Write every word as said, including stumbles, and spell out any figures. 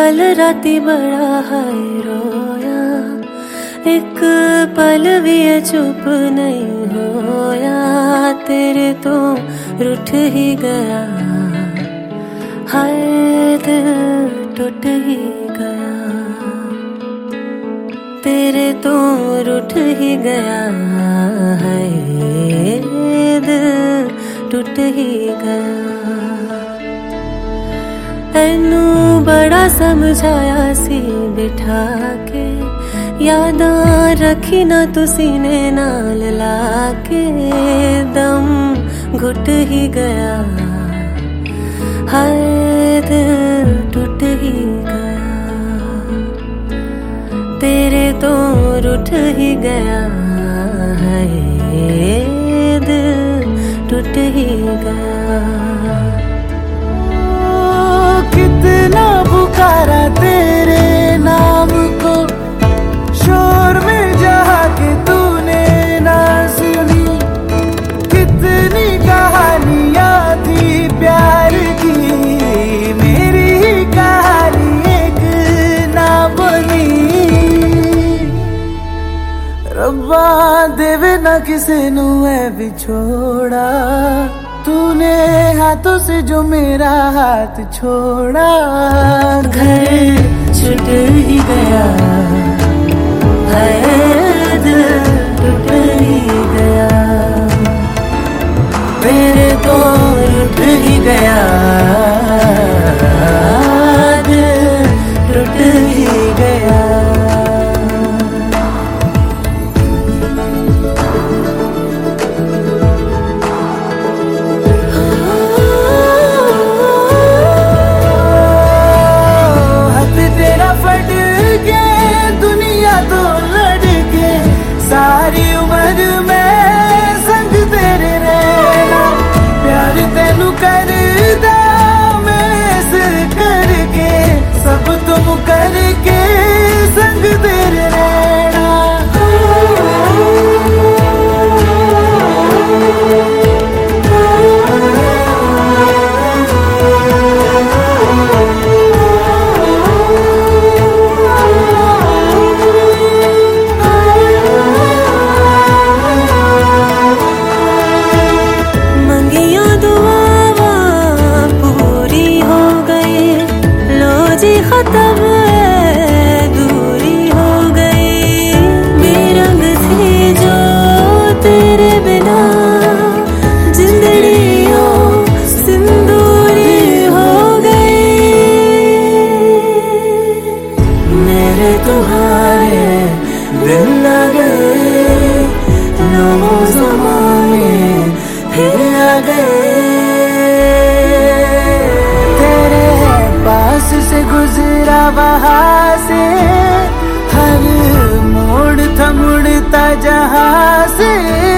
कल राती बड़ा हाय रोया, एक पल भी चुप नहीं होया। तेरे तो रुठ ही गया, हाय दिल टूट ही गया। तेरे तो रुठ ही गया, हाय दिल टूट ही गया। तैनू बड़ा समझाया सी बिठा के, यादां रखी ना तू सीने नाल लाके। दम घुट ही गया, हाय दिल टूट ही गया। तेरे तो रुठ ही गया, हाय दिल टूट ही गया। कितना पुकारा तेरे नाम को, शोर में जहाँ के तूने ना सुनी। कितनी कहानियाँ थी प्यार की, मेरी ही कहानी एक ना बनी। रब्बा देवे ना किसे नू है बिछोड़ा, तूने हाथों से जो मेरा हाथ छोड़ा। घर छूट ही गया, हाय दिल टूट ही गया। मेरे तो रुठ ही गया, दिल टूट ही गया। सारी उम्र में संग तेरे रहना, प्यार तेनू करदा मैं इस करके। सब तुम करके संग तेरे रहना। खत्म है, दूरी हो गई। बेरंग थी जो तेरे बिना, जिंदड़ी हो सिंदूरी हो गई। मेरे तुम्हारे दिल लगे, नौ ज़माने फिर आ गए। से गुजरा वहाँ से, हर मोड़ था मुड़ता जहाँ से।